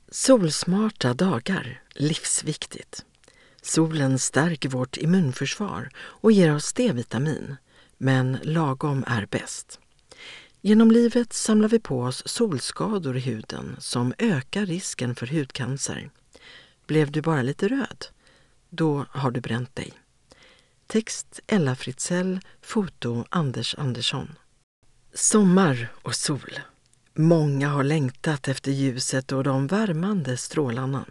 Solsmarta dagar, livsviktigt. Solen stärker vårt immunförsvar och ger oss D-vitamin, men lagom är bäst. Genom livet samlar vi på oss solskador i huden som ökar risken för hudcancer. Blev du bara lite röd? Då har du bränt dig. Text Ella Fritzell, foto Anders Andersson. Sommar och sol. Många har längtat efter ljuset och de värmande strålarna.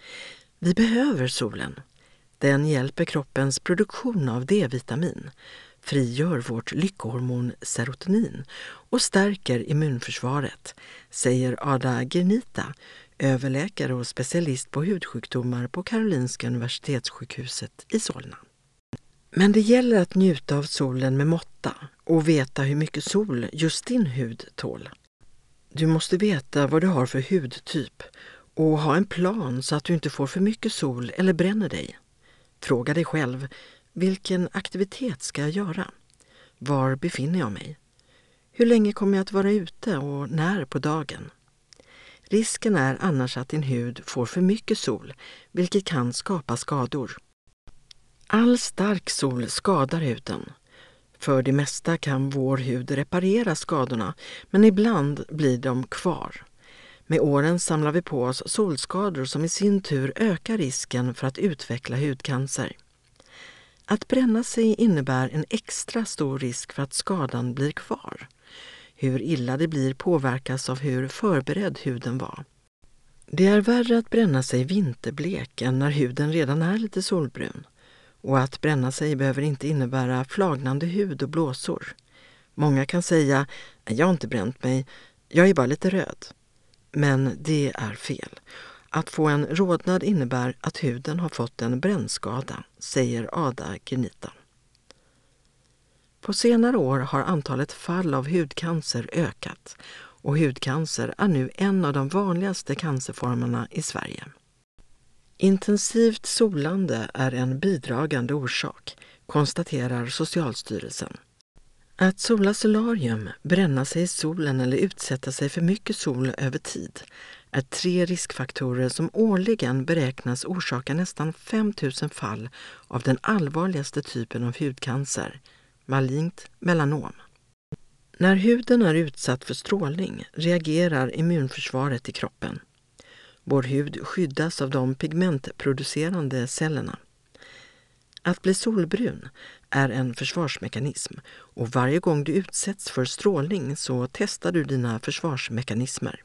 Vi behöver solen. Den hjälper kroppens produktion av D-vitamin, frigör vårt lyckohormon serotonin och stärker immunförsvaret, säger Ada Gernita, överläkare och specialist på hudsjukdomar på Karolinska universitetssjukhuset i Solna. Men det gäller att njuta av solen med måtta och veta hur mycket sol just din hud tål. Du måste veta vad du har för hudtyp och ha en plan så att du inte får för mycket sol eller bränner dig. Fråga dig själv, vilken aktivitet ska jag göra? Var befinner jag mig? Hur länge kommer jag att vara ute och när på dagen? Risken är annars att din hud får för mycket sol, vilket kan skapa skador. All stark sol skadar huden. För det mesta kan vår hud reparera skadorna, men ibland blir de kvar. Med åren samlar vi på oss solskador som i sin tur ökar risken för att utveckla hudcancer. Att bränna sig innebär en extra stor risk för att skadan blir kvar. Hur illa det blir påverkas av hur förberedd huden var. Det är värre att bränna sig vinterblek än när huden redan är lite solbrun. Och att bränna sig behöver inte innebära flagnande hud och blåsor. Många kan säga, jag har inte bränt mig, jag är bara lite röd. Men det är fel. Att få en rodnad innebär att huden har fått en brännskada, säger Ada Gernita. På senare år har antalet fall av hudcancer ökat och hudcancer är nu en av de vanligaste cancerformerna i Sverige. Intensivt solande är en bidragande orsak, konstaterar Socialstyrelsen. Att sola solarium, bränna sig i solen eller utsätta sig för mycket sol över tid är 3 riskfaktorer som årligen beräknas orsaka nästan 5 000 fall av den allvarligaste typen av hudcancer, malignt melanom. När huden är utsatt för strålning reagerar immunförsvaret i kroppen. Vår hud skyddas av de pigmentproducerande cellerna. Att bli solbrun är en försvarsmekanism och varje gång du utsätts för strålning så testar du dina försvarsmekanismer.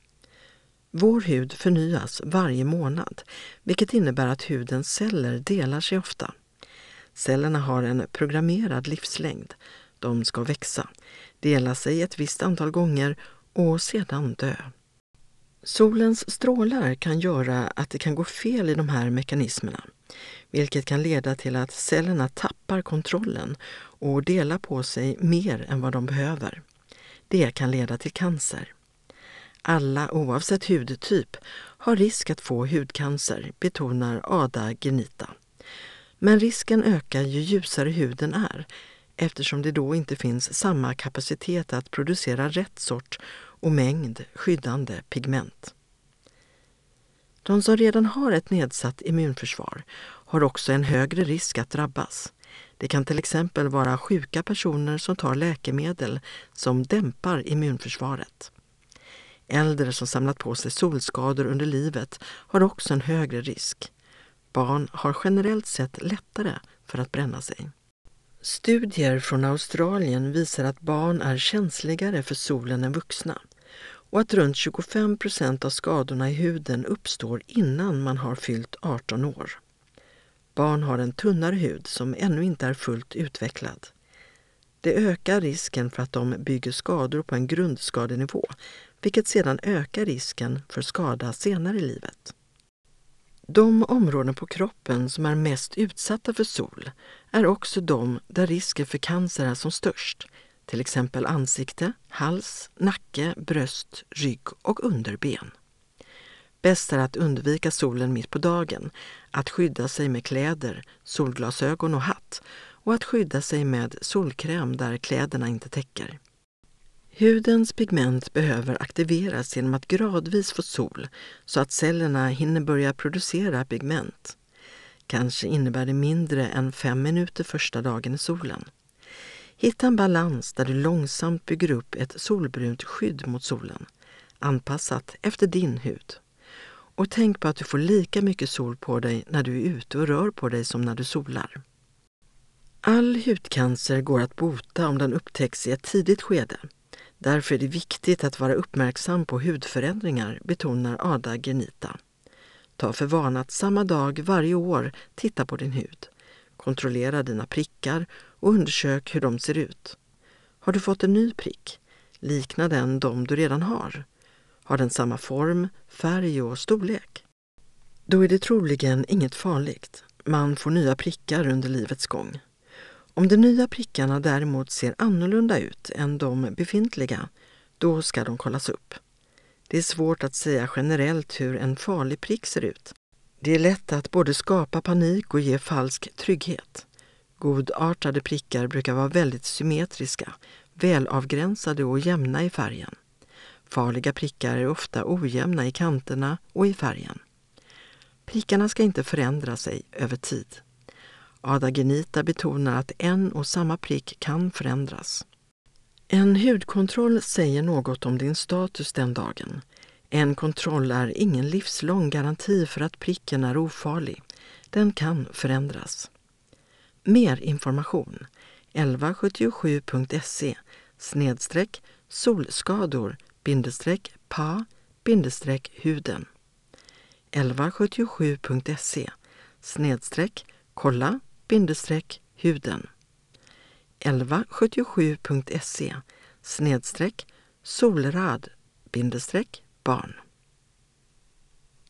Vår hud förnyas varje månad, vilket innebär att hudens celler delar sig ofta. Cellerna har en programmerad livslängd. De ska växa, dela sig ett visst antal gånger och sedan dö. Solens strålar kan göra att det kan gå fel i de här mekanismerna, vilket kan leda till att cellerna tappar kontrollen och delar på sig mer än vad de behöver. Det kan leda till cancer. Alla oavsett hudtyp har risk att få hudcancer, betonar Ada Gernita. Men risken ökar ju ljusare huden är, eftersom det då inte finns samma kapacitet att producera rätt sort och mängd skyddande pigment. De som redan har ett nedsatt immunförsvar har också en högre risk att drabbas. Det kan till exempel vara sjuka personer som tar läkemedel som dämpar immunförsvaret. Äldre som samlat på sig solskador under livet har också en högre risk. Barn har generellt sett lättare för att bränna sig. Studier från Australien visar att barn är känsligare för solen än vuxna och att runt 25% av skadorna i huden uppstår innan man har fyllt 18 år. Barn har en tunnare hud som ännu inte är fullt utvecklad. Det ökar risken för att de bygger skador på en grundskadenivå, vilket sedan ökar risken för skada senare i livet. De områden på kroppen som är mest utsatta för sol är också de där risken för cancer är som störst, till exempel ansikte, hals, nacke, bröst, rygg och underben. Bäst är att undvika solen mitt på dagen, att skydda sig med kläder, solglasögon och hatt och att skydda sig med solkräm där kläderna inte täcker. Hudens pigment behöver aktiveras genom att gradvis få sol så att cellerna hinner börja producera pigment. Kanske innebär det mindre än 5 minuter första dagen i solen. Hitta en balans där du långsamt bygger upp ett solbrunt skydd mot solen, anpassat efter din hud. Och tänk på att du får lika mycket sol på dig när du är ute och rör på dig som när du solar. All hudcancer går att bota om den upptäcks i ett tidigt skede. Därför är det viktigt att vara uppmärksam på hudförändringar, betonar Ada Genita. Ta för vana att samma dag varje år titta på din hud. Kontrollera dina prickar och undersök hur de ser ut. Har du fått en ny prick? Liknar den de du redan har? Har den samma form, färg och storlek? Då är det troligen inget farligt. Man får nya prickar under livets gång. Om de nya prickarna däremot ser annorlunda ut än de befintliga, då ska de kollas upp. Det är svårt att säga generellt hur en farlig prick ser ut. Det är lätt att både skapa panik och ge falsk trygghet. Godartade prickar brukar vara väldigt symmetriska, välavgränsade och jämna i färgen. Farliga prickar är ofta ojämna i kanterna och i färgen. Prickarna ska inte förändra sig över tid. Ada Genita betonar att en och samma prick kan förändras. En hudkontroll säger något om din status den dagen. En kontroll är ingen livslång garanti för att pricken är ofarlig. Den kan förändras. Mer information 1177.se/solskador-pa-huden 1177.se/kolla-huden 1177.se/solrad-barn